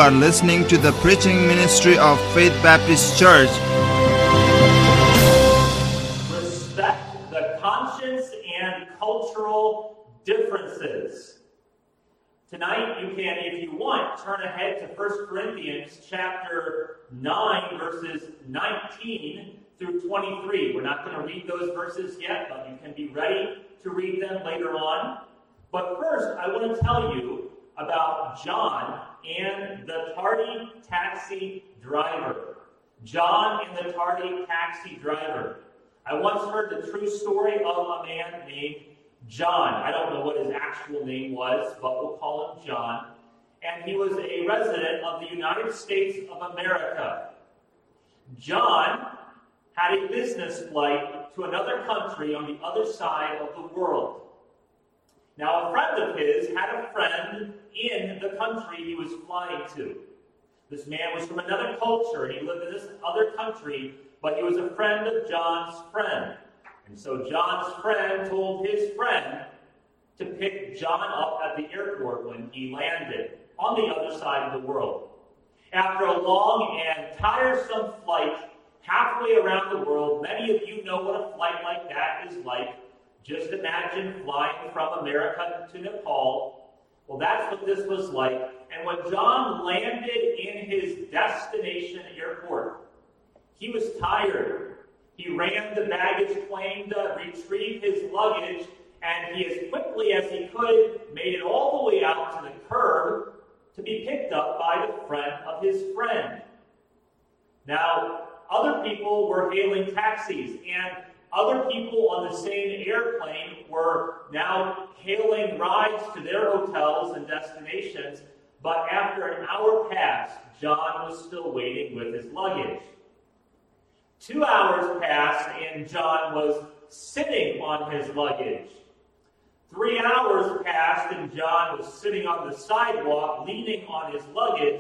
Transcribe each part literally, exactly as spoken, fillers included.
are listening to the preaching ministry of Faith Baptist Church. Respect the conscience and cultural differences. Tonight, you can, if you want, turn ahead to First Corinthians chapter nine, verses nineteen through twenty-three. We're not going to read those verses yet, but you can be ready to read them later on. But first, I want to tell you about John and the tardy taxi driver. John and the tardy taxi driver. I once heard the true story of a man named John. I don't know what his actual name was, but we'll call him John. And he was a resident of the United States of America. John had a business flight to another country on the other side of the world. Now, a friend of his had a friend in the country he was flying to. This man was from another culture, and he lived in this other country, but he was a friend of John's friend. And so John's friend told his friend to pick John up at the airport when he landed on the other side of the world. After a long and tiresome flight halfway around the world, many of you know what a flight like that is like. Just imagine flying from America to Nepal. Well, that's what this was like. And when John landed in his destination airport, he was tired. He ran the baggage claim to retrieve his luggage, and he, as quickly as he could, made it all the way out to the curb to be picked up by the friend of his friend. Now, other people were hailing taxis, and other people on the same airplane were now hailing rides to their hotels and destinations, but after an hour passed, John was still waiting with his luggage. Two hours passed, and John was sitting on his luggage. Three hours passed, and John was sitting on the sidewalk, leaning on his luggage,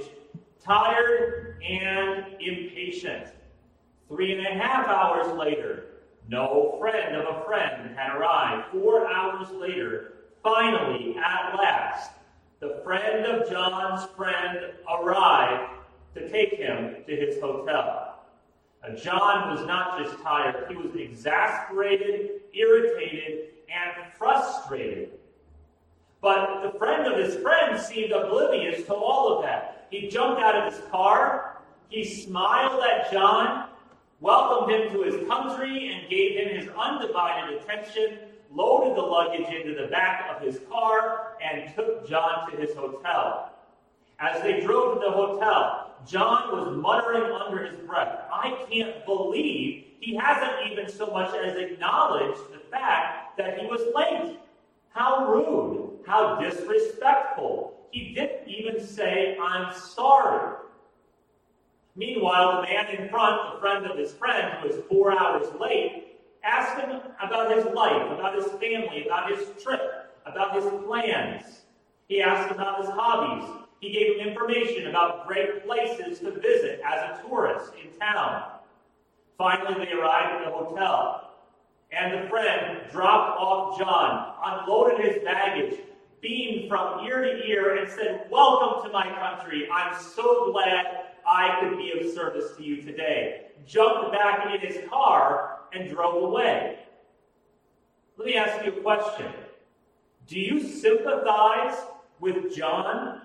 tired and impatient. Three and a half hours later, no friend of a friend had arrived. Four hours later, finally, at last, the friend of John's friend arrived to take him to his hotel. Now, John was not just tired, he was exasperated, irritated, and frustrated. But the friend of his friend seemed oblivious to all of that. He jumped out of his car, he smiled at John, welcomed him to his country, and gave him his undivided attention, loaded the luggage into the back of his car, and took John to his hotel. As they drove to the hotel, John was muttering under his breath, "I can't believe he hasn't even so much as acknowledged the fact that he was late. How rude, how disrespectful. He didn't even say, 'I'm sorry.'" Meanwhile, the man in front, the friend of his friend, who was four hours late, asked him about his life, about his family, about his trip, about his plans. He asked him about his hobbies. He gave him information about great places to visit as a tourist in town. Finally, they arrived at the hotel, and the friend dropped off John, unloaded his baggage, beamed from ear to ear, and said, "Welcome to my country. I'm so glad I could be of service to you today," jumped back in his car, and drove away. Let me ask you a question. Do you sympathize with John?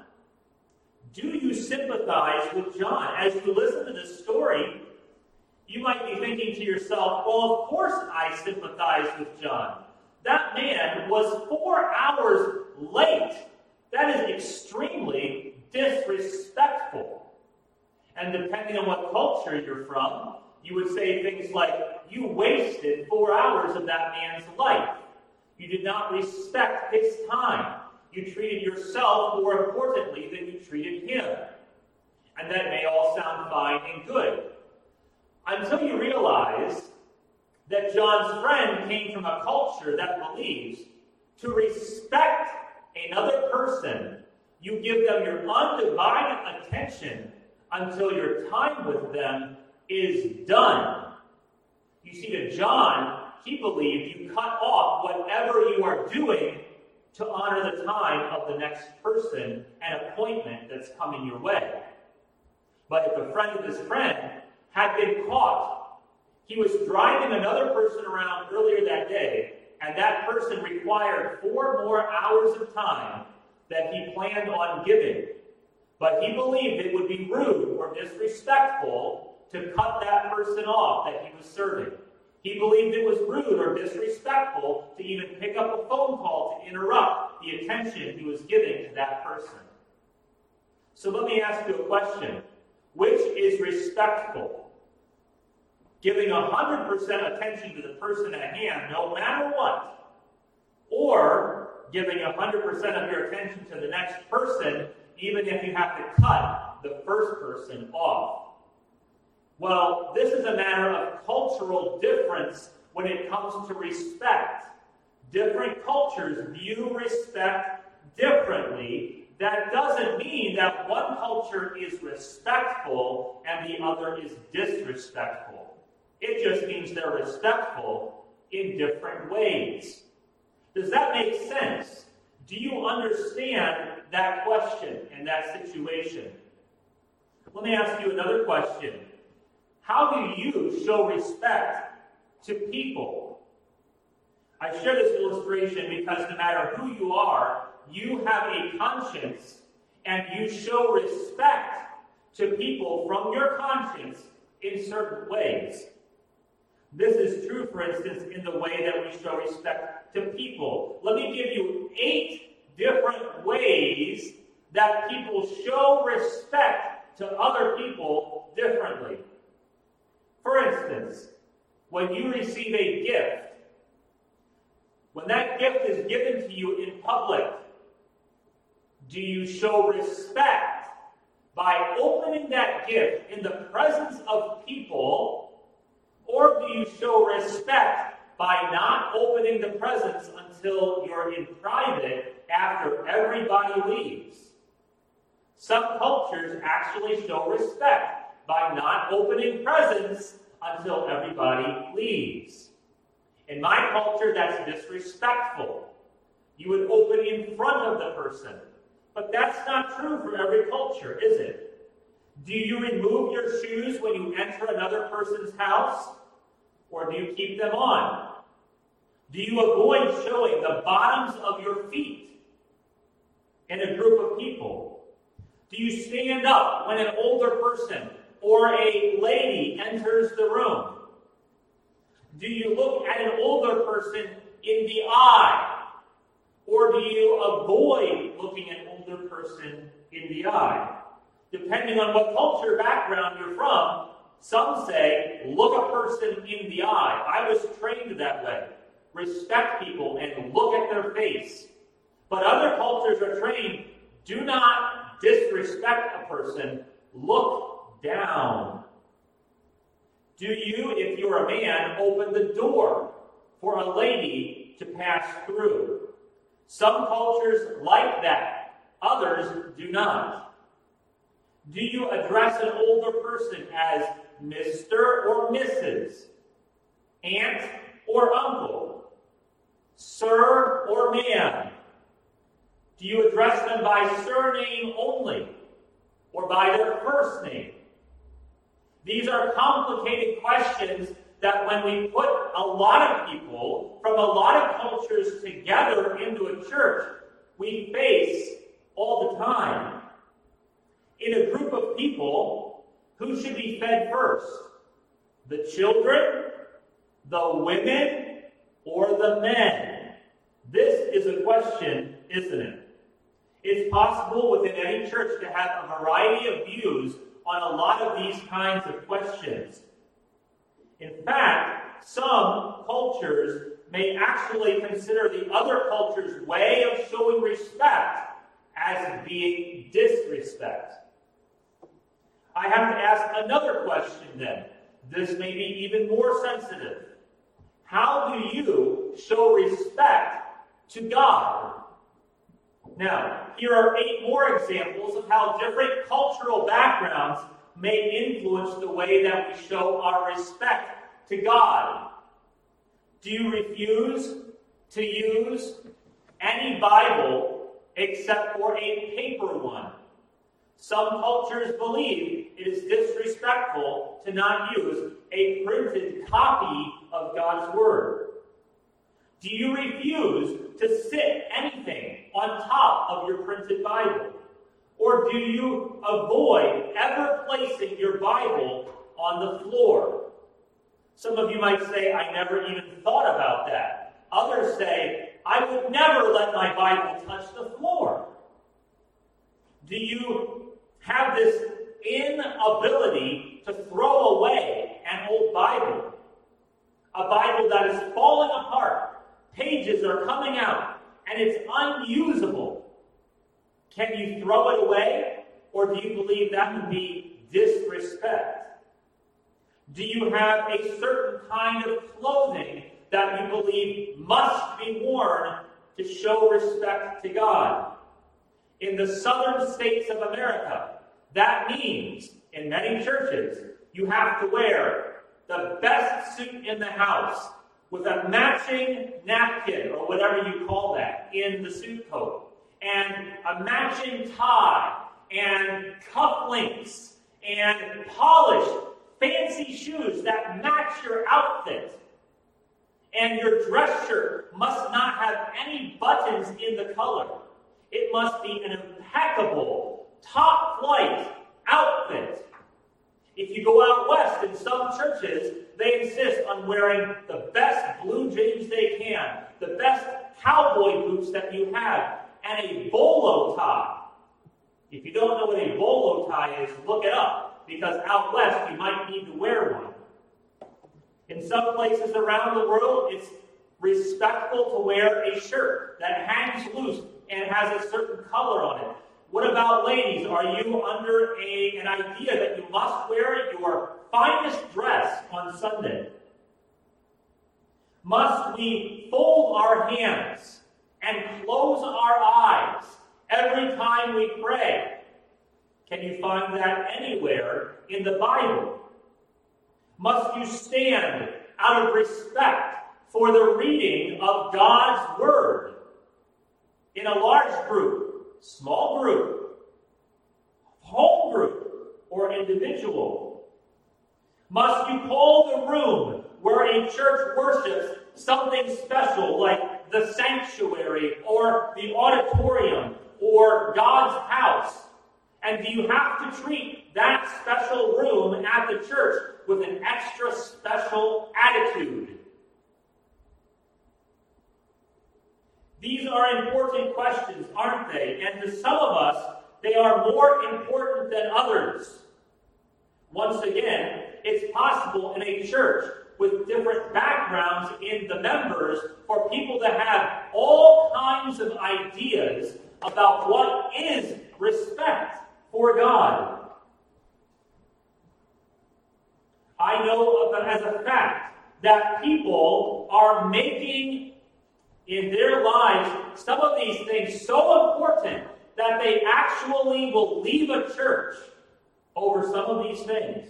Do you sympathize with John? As you listen to this story, you might be thinking to yourself, well, of course I sympathize with John. That man was four hours late. That is extremely disrespectful. And depending on what culture you're from, you would say things like, "You wasted four hours of that man's life. You did not respect his time. You treated yourself more importantly than you treated him." And that may all sound fine and good, until you realize that John's friend came from a culture that believes to respect another person, you give them your undivided attention until your time with them is done. You see, to John, he believed you cut off whatever you are doing to honor the time of the next person and appointment that's coming your way. But if a friend of his friend had been caught, he was driving another person around earlier that day, and that person required four more hours of time that he planned on giving. But he believed it would be rude or disrespectful to cut that person off that he was serving. He believed it was rude or disrespectful to even pick up a phone call to interrupt the attention he was giving to that person. So let me ask you a question. Which is respectful? Giving one hundred percent attention to the person at hand, no matter what, or giving one hundred percent of your attention to the next person, even if you have to cut the first person off? Well, this is a matter of cultural difference when it comes to respect. Different cultures view respect differently. That doesn't mean that one culture is respectful and the other is disrespectful. It just means they're respectful in different ways. Does that make sense? Do you understand that question and that situation? Let me ask you another question. How do you show respect to people? I share this illustration because no matter who you are, you have a conscience and you show respect to people from your conscience in certain ways. This is true, for instance, in the way that we show respect to people. Let me give you eight different ways that people show respect to other people differently. For instance, when you receive a gift, when that gift is given to you in public, do you show respect by opening that gift in the presence of people, or do you show respect by not opening the presents until you're in private after everybody leaves? Some cultures actually show respect by not opening presents until everybody leaves. In my culture, that's disrespectful. You would open in front of the person. But that's not true for every culture, is it? Do you remove your shoes when you enter another person's house? Or do you keep them on? Do you avoid showing the bottoms of your feet in a group of people? Do you stand up when an older person or a lady enters the room? Do you look at an older person in the eye? Or do you avoid looking at an older person in the eye? Depending on what culture background you're from, some say, look a person in the eye. I was trained that way. Respect people and look at their face. But other cultures are trained, do not disrespect a person, look down. Do you, if you're a man, open the door for a lady to pass through? Some cultures like that. Others do not. Do you address an older person as Mister or Missus, Aunt or Uncle, Sir or Ma'am? Do you address them by surname only or by their first name? These are complicated questions that when we put a lot of people from a lot of cultures together into a church, we face all the time. In a group of people, who should be fed first? The children, the women, or the men? This is a question, isn't it? It's possible within any church to have a variety of views on a lot of these kinds of questions. In fact, some cultures may actually consider the other culture's way of showing respect as being disrespect. I have to ask another question then. This may be even more sensitive. How do you show respect to God? Now, here are eight more examples of how different cultural backgrounds may influence the way that we show our respect to God. Do you refuse to use any Bible except for a paper one. Some cultures believe it is disrespectful to not use a printed copy of God's Word. Do you refuse to sit anything on top of your printed Bible? Or do you avoid ever placing your Bible on the floor? Some of you might say, I never even thought about that. Others say, I would never let my Bible touch the floor. Do you have this inability to throw away an old Bible? A Bible that is falling apart. Pages are coming out, and it's unusable. Can you throw it away, or do you believe that would be disrespect? Do you have a certain kind of clothing that you believe must be worn to show respect to God? In the southern states of America, that means, in many churches, you have to wear the best suit in the house with a matching napkin, or whatever you call that, in the suit coat, and a matching tie, and cufflinks, and polished, fancy shoes that match your outfit. And your dress shirt must not have any buttons in the color. It must be an impeccable, top-flight outfit. If you go out west in some churches, they insist on wearing the best blue jeans they can, the best cowboy boots that you have, and a bolo tie. If you don't know what a bolo tie is, look it up, because out west you might need to wear one. In some places around the world, it's respectful to wear a shirt that hangs loose and has a certain color on it. What about ladies? Are you under a, an idea that you must wear your finest dress on Sunday? Must we fold our hands and close our eyes every time we pray? Can you find that anywhere in the Bible? Must you stand out of respect for the reading of God's Word in a large group, small group, home group, or individual? Must you call the room where a church worships something special like the sanctuary or the auditorium or God's house? And do you have to treat that special room at the church with an extra special attitude? These are important questions, aren't they? And to some of us, they are more important than others. Once again, it's possible in a church with different backgrounds in the members for people to have all kinds of ideas about what is respect for God. I know of, as a fact that people are making in their lives some of these things so important that they actually will leave a church over some of these things.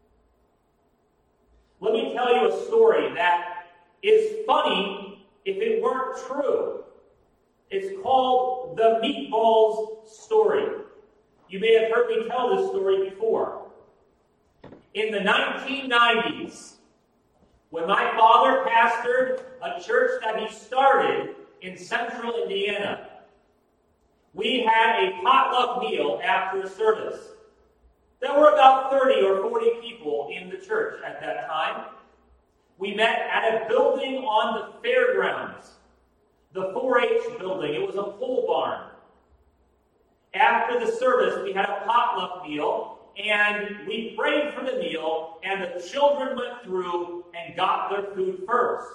Let me tell you a story that is funny if it weren't true. It's called the Meatballs Story. You may have heard me tell this story before. In the nineteen nineties, when my father pastored a church that he started in central Indiana, we had a potluck meal after a service. There were about thirty or forty people in the church at that time. We met at a building on the fairgrounds, the four H building. It was a pole barn. After the service, we had a potluck meal, and we prayed for the meal, and the children went through and got their food first.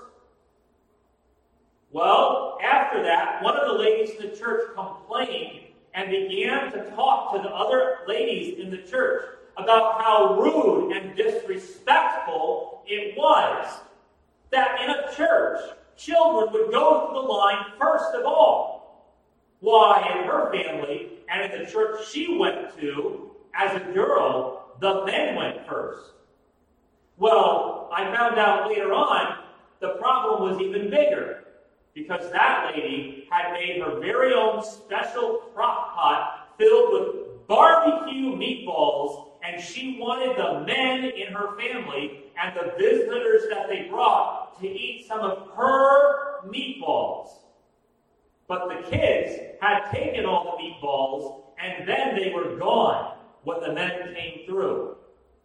Well, after that, one of the ladies in the church complained and began to talk to the other ladies in the church about how rude and disrespectful it was that in a church, children would go through the line first of all. Why, in her family and in the church she went to as a girl, the men went first. Well, I found out later on the problem was even bigger. because that lady had made her very own special crock pot filled with barbecue meatballs, and she wanted the men in her family and the visitors that they brought to eat some of her meatballs. But the kids had taken all the meatballs, and then they were gone when the men came through.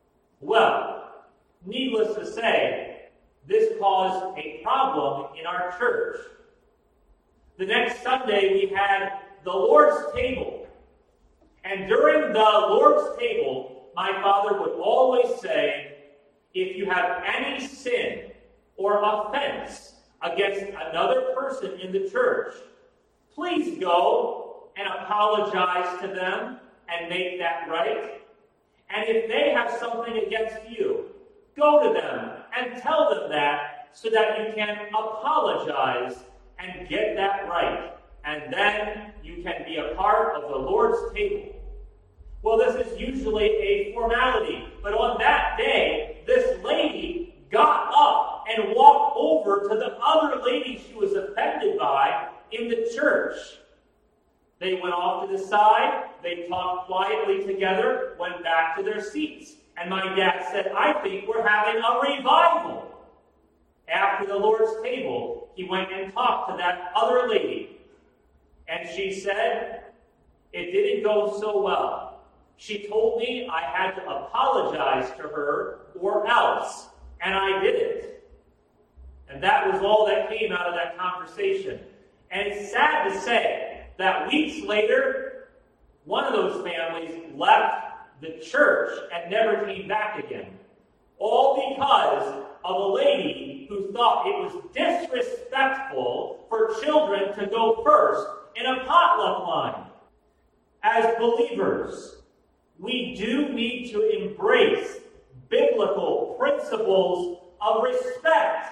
Well, needless to say, this caused a problem in our church. The next Sunday, we had the Lord's table. And during the Lord's table, my father would always say, if you have any sin or offense against another person in the church, please go and apologize to them and make that right. And if they have something against you, go to them and tell them that so that you can apologize and get that right. And then you can be a part of the Lord's table. Well, this is usually a formality, but on that day, this lady got up and walked over to the other lady she was offended by in the church. They went off to the side, they talked quietly together, went back to their seats. And my dad said, I think we're having a revival. After the Lord's table, he went and talked to that other lady. And she said, it didn't go so well. She told me I had to apologize to her or else, and I didn't. And that was all that came out of that conversation. And it's sad to say that weeks later, one of those families left the church and never came back again. All because of a lady who thought it was disrespectful for children to go first in a potluck line. As believers, we do need to embrace biblical principles of respect.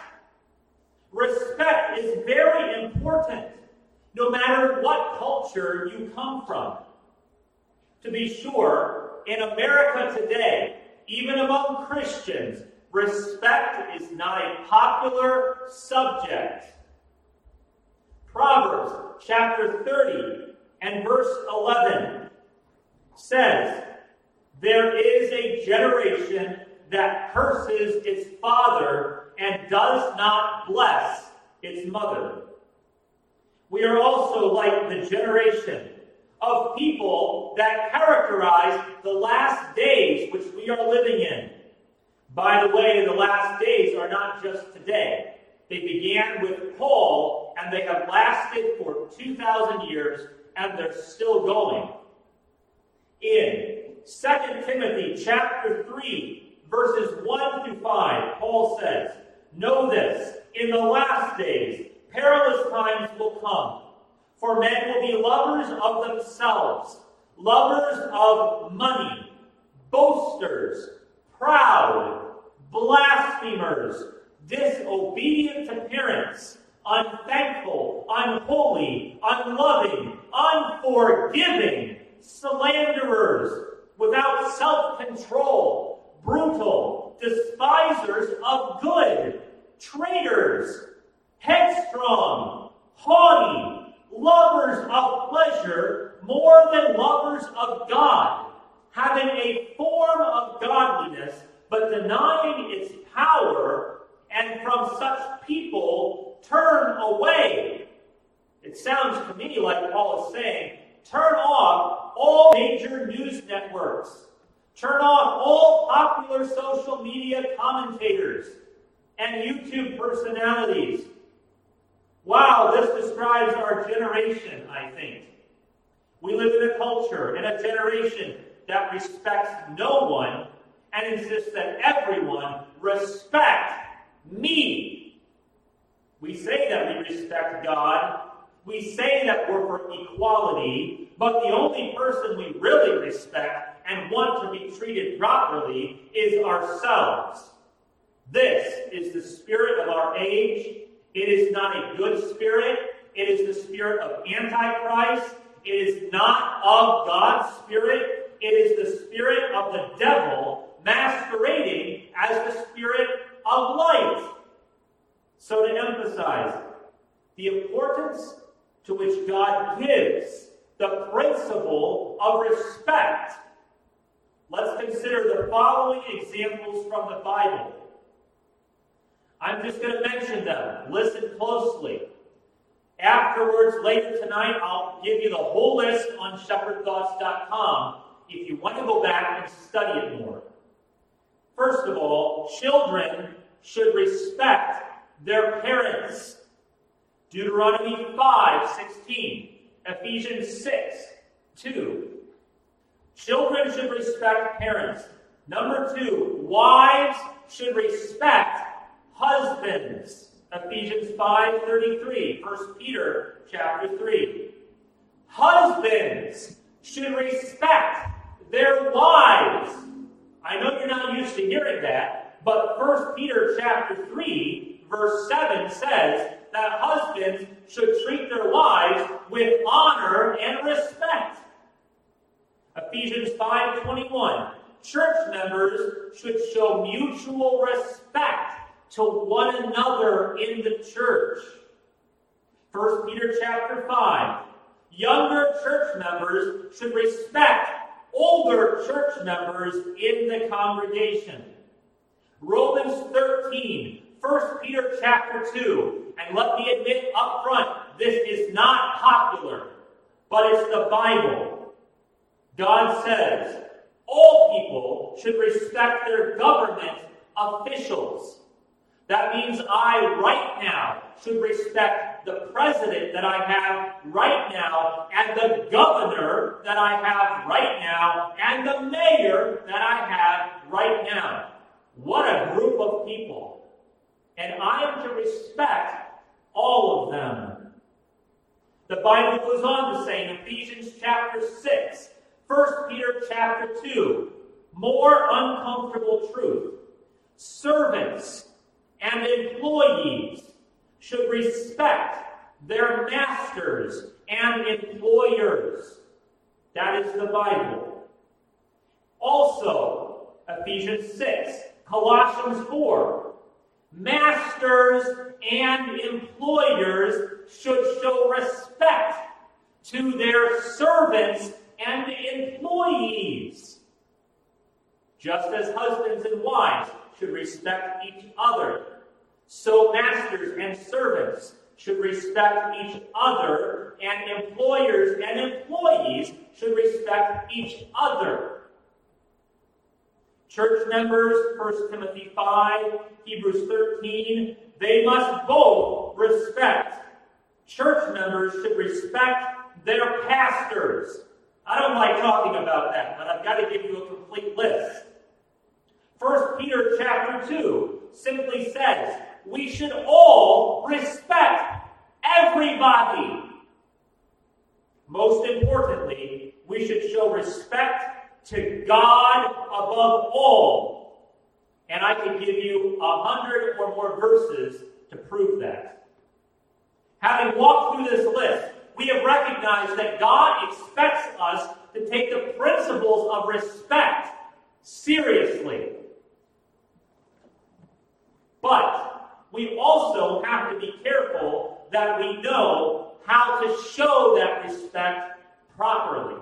Respect is very important, no matter what culture you come from. To be sure, in America today, even among Christians, respect is not a popular subject. Proverbs chapter thirty and verse eleven says, there is a generation that curses its father and does not bless its mother. We are also like the generation of people that characterize the last days which we are living in. By the way, the last days are not just today. They began with Paul, and they have lasted for two thousand years, and they're still going. In Second Timothy chapter three, verses one through five, Paul says, know this, in the last days, perilous times will come. For men will be lovers of themselves, lovers of money, boasters, proud, blasphemers, disobedient to parents, unthankful, unholy, unloving, unforgiving, slanderers, without self-control, brutal, despisers of good, traitors, headstrong, haughty, lovers of pleasure more than lovers of God, having a form of godliness, but denying its power, and from such people turn away. It sounds to me like Paul is saying, turn off all major news networks. Turn off all popular social media commentators and YouTube personalities. Wow, this describes our generation, I think. We live in a culture and a generation that respects no one and insists that everyone respect me. We say that we respect God. We say that we're for equality, but the only person we really respect and want to be treated properly is ourselves. This is the spirit of our age. It is not a good spirit. It is the spirit of Antichrist. It is not of God's spirit. It is the spirit of the devil masquerading as the spirit of light. So to emphasize, the importance to which God gives the principle of respect. Let's consider the following examples from the Bible. I'm just going to mention them. Listen closely. Afterwards, later tonight, I'll give you the whole list on shepherd thoughts dot com if you want to go back and study it more. First of all, children should respect their parents. Deuteronomy five sixteen, Ephesians six two. Children should respect parents. Number two, wives should respect husbands. Ephesians five thirty-three, First Peter chapter three. Husbands should respect their wives. I know you're not used to hearing that, but First Peter chapter three, verse seven says that husbands should treat their wives with honor and respect. Ephesians five twenty-one, church members should show mutual respect to one another in the church. First Peter chapter five, younger church members should respect older church members in the congregation. Romans thirteen, First Peter chapter two, and let me admit up front, this is not popular, but it's the Bible. God says, all people should respect their government officials. That means I, right now, should respect the president that I have right now, and the governor that I have right now, and the mayor that I have right now. What a group of people. And I am to respect all of them. The Bible goes on to say in Ephesians chapter six, First Peter chapter two, more uncomfortable truth. Servants and employees should respect their masters and employers. That is the Bible. Also, Ephesians six, Colossians four, masters and employers should show respect to their servants and employees. Just as husbands and wives should respect each other, so masters and servants should respect each other, and employers and employees should respect each other. Church members, First Timothy five, Hebrews thirteen, they must both respect. Church members should respect their pastors. I don't like talking about that, but I've got to give you a complete list. First Peter chapter two simply says, we should all respect everybody. Most importantly, we should show respect to God above all. And I can give you a hundred or more verses to prove that. Having walked through this list, we have recognized that God expects us to take the principles of respect seriously. But we also have to be careful that we know how to show that respect properly.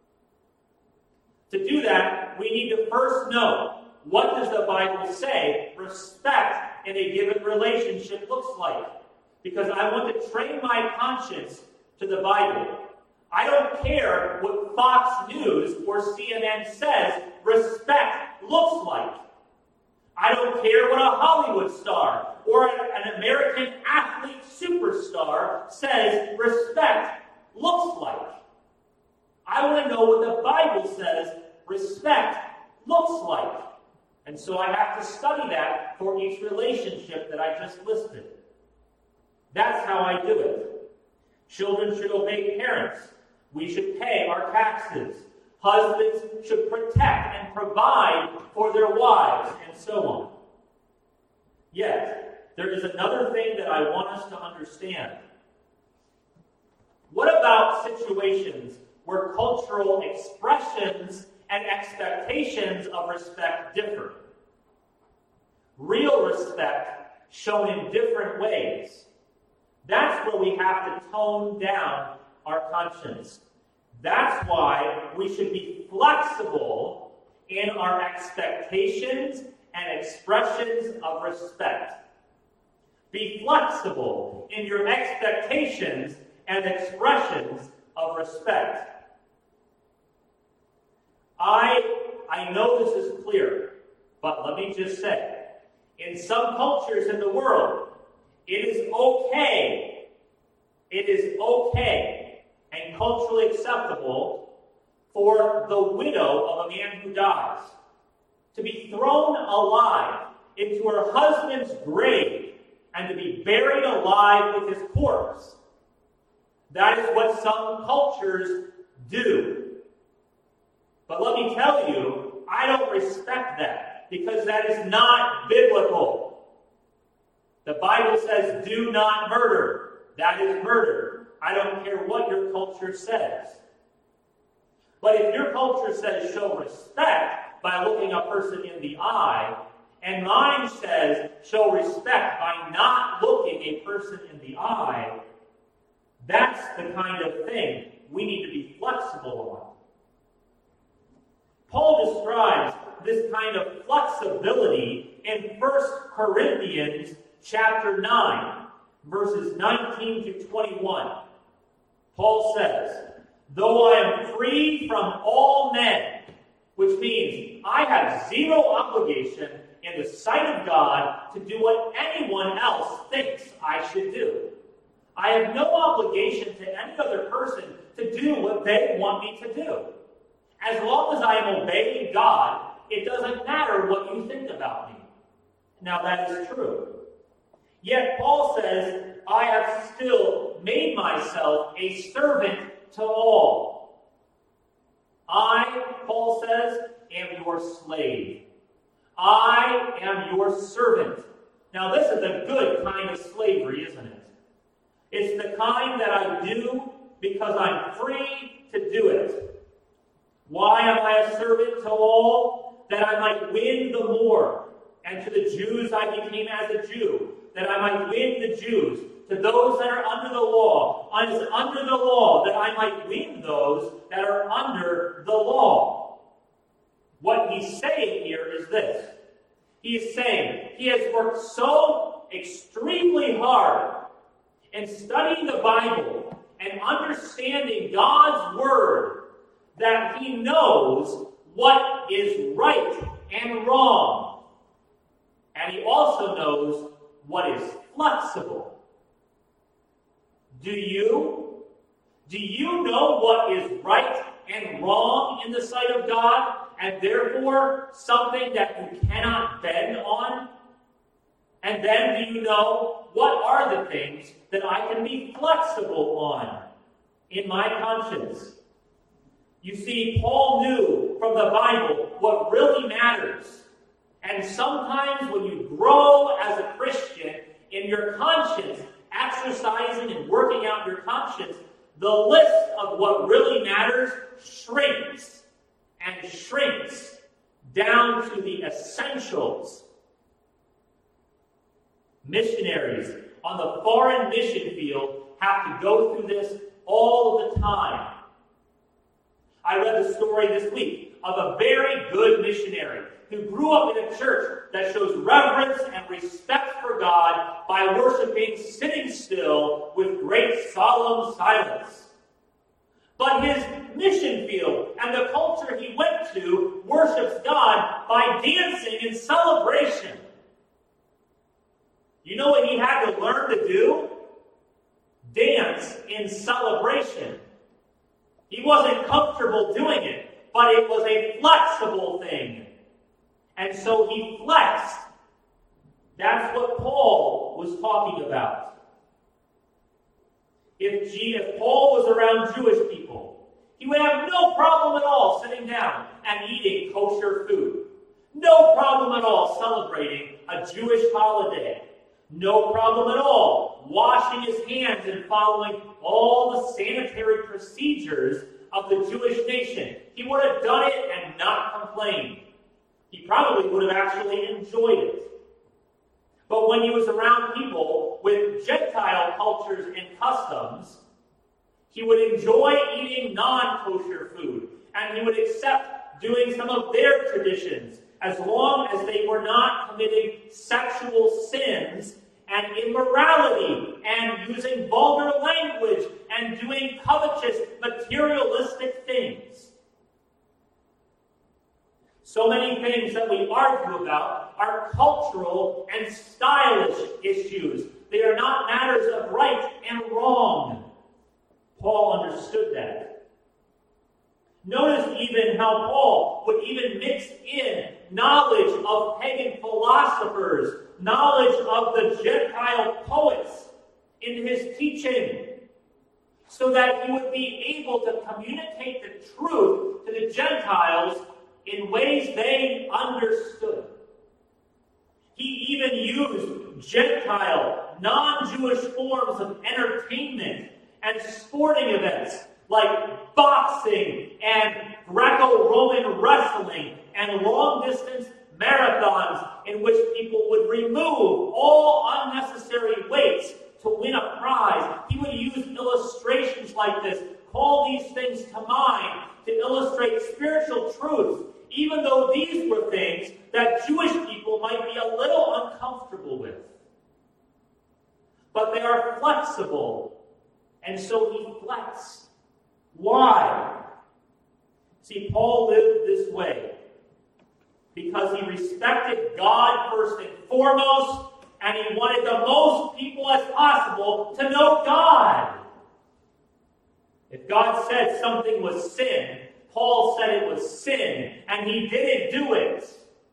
To do that, we need to first know, what does the Bible say respect in a given relationship looks like? Because I want to train my conscience to the Bible. I don't care what Fox News or C N N says respect looks like. I don't care what a Hollywood star or an American athlete superstar says respect looks like. I want to know what the Bible says respect looks like. And so I have to study that for each relationship that I just listed. That's how I do it. Children should obey parents. We should pay our taxes. Husbands should protect and provide for their wives, and so on. Yet, there is another thing that I want us to understand. What about situations where cultural expressions and expectations of respect differ? Real respect shown in different ways. That's where we have to tone down our conscience. That's why we should be flexible in our expectations and expressions of respect. Be flexible in your expectations and expressions of respect. I, I know this is clear, but let me just say, in some cultures in the world, it is okay, it is okay and culturally acceptable for the widow of a man who dies to be thrown alive into her husband's grave and to be buried alive with his corpse. That is what some cultures do. But let me tell you, I don't respect that because that is not biblical. The Bible says, do not murder. That is murder. I don't care what your culture says. But if your culture says show respect by looking a person in the eye, and mine says show respect by not looking a person in the eye, that's the kind of thing we need to be flexible on. Paul describes this kind of flexibility in First Corinthians chapter nine, verses nineteen to twenty-one. Paul says, though I am free from all men, which means I have zero obligation in the sight of God to do what anyone else thinks I should do. I have no obligation to any other person to do what they want me to do. As long as I am obeying God, it doesn't matter what you think about me. Now that is true. Yet Paul says, I have still made myself a servant to all. I, Paul says, am your slave. I am your servant. Now this is a good kind of slavery, isn't it? It's the kind that I do because I'm free to do it. Why am I a servant to all? That I might win the more. And to the Jews I became as a Jew, that I might win the Jews. To those that are under the law, as under the law, that I might win those that are under the law. What he's saying here is this. He is saying he has worked so extremely hard in studying the Bible and understanding God's Word that he knows what is right and wrong. And he also knows what is flexible. Do you? Do you know what is right and wrong in the sight of God, and therefore something that you cannot bend on? And then do you know what are the things that I can be flexible on in my conscience? You see, Paul knew from the Bible what really matters. And sometimes when you grow as a Christian in your conscience, exercising and working out your conscience, the list of what really matters shrinks and shrinks down to the essentials. Missionaries on the foreign mission field have to go through this all the time. I read the story this week of a very good missionary who grew up in a church that shows reverence and respect for God by worshiping sitting still with great solemn silence. But his mission field and the culture he went to worships God by dancing in celebration. You know what he had to learn to do? Dance in celebration. He wasn't comfortable doing it, but it was a flexible thing. And so he flexed. That's what Paul was talking about. If, G, if Paul was around Jewish people, he would have no problem at all sitting down and eating kosher food. No problem at all celebrating a Jewish holiday. No problem at all washing his hands and following all the sanitary procedures of the Jewish nation. He would have done it and not complained. He probably would have actually enjoyed it. But when he was around people with Gentile cultures and customs, he would enjoy eating non-kosher food, and he would accept doing some of their traditions, as long as they were not committing sexual sins and immorality and using vulgar language and doing covetous, materialistic things. So many things that we argue about are cultural and stylish issues. They are not matters of right and wrong. Paul understood that. Notice even how Paul would even mix in knowledge of pagan philosophers, knowledge of the Gentile poets in his teaching, so that he would be able to communicate the truth to the Gentiles in ways they understood. He even used Gentile, non-Jewish forms of entertainment and sporting events like boxing and Greco-Roman wrestling and long-distance marathons in which people would remove all unnecessary weights to win a prize. He would use illustrations like this, call these things to mind to illustrate spiritual truths, even though these were things that Jewish people might be a little uncomfortable with. But they are flexible, and so he flexed. Why? See, Paul lived this way because he respected God first and foremost, and he wanted the most people as possible to know God. If God said something was sin, Paul said it was sin, and he didn't do it.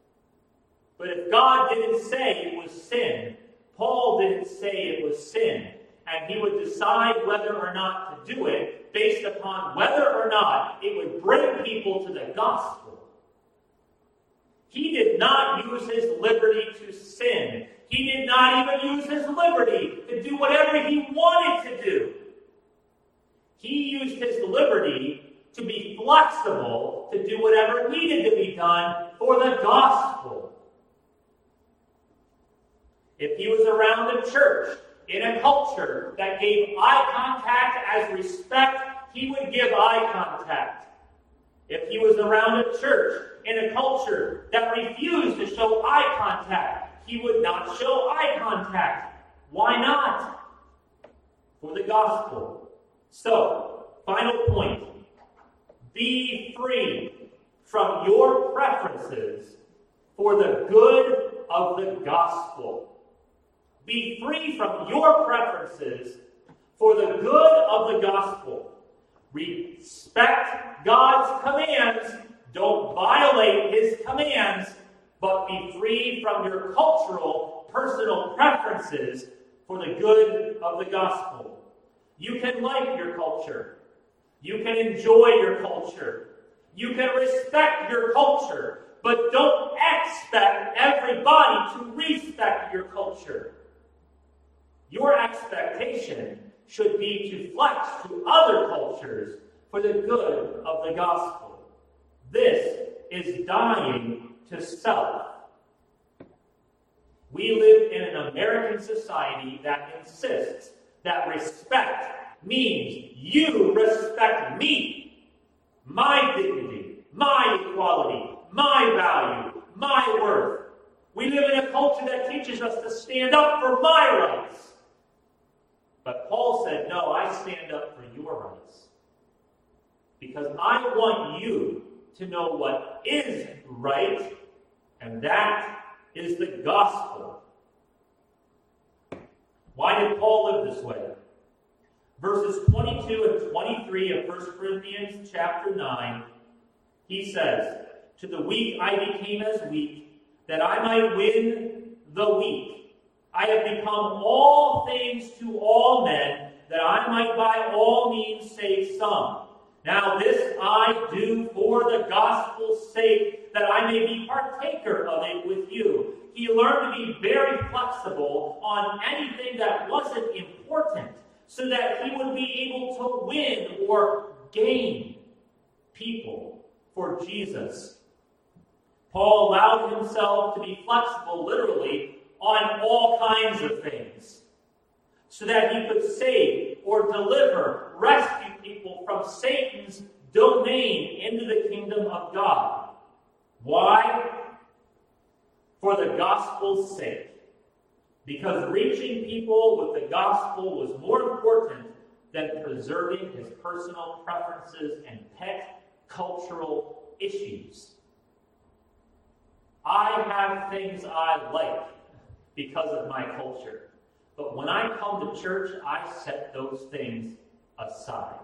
But if God didn't say it was sin, Paul didn't say it was sin, and he would decide whether or not to do it based upon whether or not it would bring people to the gospel. He did not use his liberty to sin. He did not even use his liberty to do whatever he wanted to do. He used his liberty to be flexible, to do whatever needed to be done for the gospel. If he was around a church in a culture that gave eye contact as respect, he would give eye contact. If he was around a church in a culture that refused to show eye contact, he would not show eye contact. Why not? For the gospel. So, final point. Be free from your preferences for the good of the gospel. Be free from your preferences for the good of the gospel. Respect God's commands. Don't violate his commands, but be free from your cultural, personal preferences for the good of the gospel. You can like your culture. You can enjoy your culture. You can respect your culture, but don't expect everybody to respect your culture. Your expectation should be to flex to other cultures for the good of the gospel. This is dying to self. We live in an American society that insists that respect means you respect me, my dignity, my equality, my value, my worth. We live in a culture that teaches us to stand up for my rights. But Paul said, no, I stand up for your rights. Because I want you to know what is right, and that is the gospel. Why did Paul live this way? Verses twenty-two and twenty-three of First Corinthians chapter nine, he says, to the weak I became as weak, that I might win the weak. I have become all things to all men, that I might by all means save some. Now this I do for the gospel's sake, that I may be partaker of it with you. He learned to be very flexible on anything that wasn't important, so that he would be able to win or gain people for Jesus. Paul allowed himself to be flexible, literally, on all kinds of things so that he could save or deliver, rescue people from Satan's domain into the kingdom of God. Why? For the gospel's sake. Because reaching people with the gospel was more important than preserving his personal preferences and pet cultural issues. I have things I like because of my culture. But when I come to church, I set those things aside.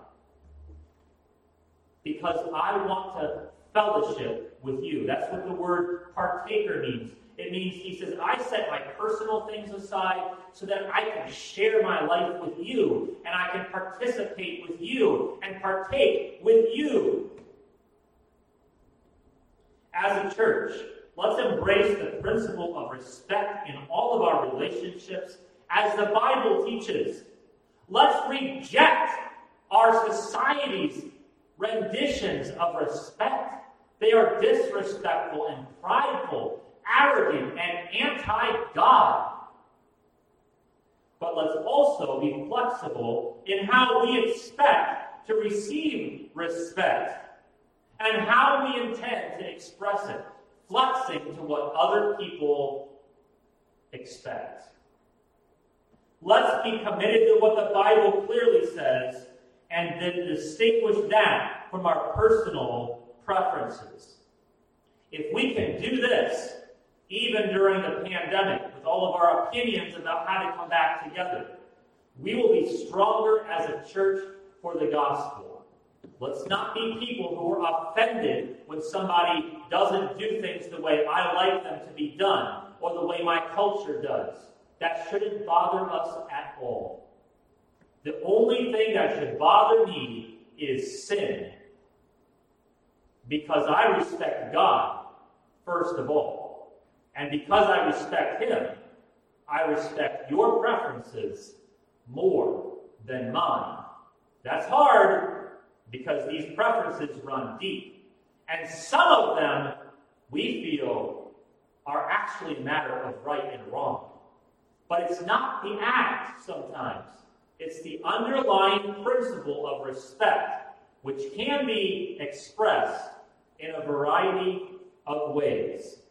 Because I want to fellowship with you. That's what the word partaker means. It means, he says, I set my personal things aside so that I can share my life with you, and I can participate with you, and partake with you. As a church, let's embrace the principle of respect in all of our relationships as the Bible teaches. Let's reject our society's renditions of respect. They are disrespectful and prideful, arrogant and anti-God. But let's also be flexible in how we expect to receive respect and how we intend to express it, flexing to what other people expect. Let's be committed to what the Bible clearly says and then distinguish that from our personal preferences. If we can do this, even during the pandemic, with all of our opinions about how to come back together, we will be stronger as a church for the gospel. Let's not be people who are offended when somebody doesn't do things the way I like them to be done, or the way my culture does. That shouldn't bother us at all. The only thing that should bother me is sin. Because I respect God, first of all. And because I respect him, I respect your preferences more than mine. That's hard because these preferences run deep. And some of them, we feel, are actually a matter of right and wrong. But it's not the act sometimes. It's the underlying principle of respect, which can be expressed in a variety of ways.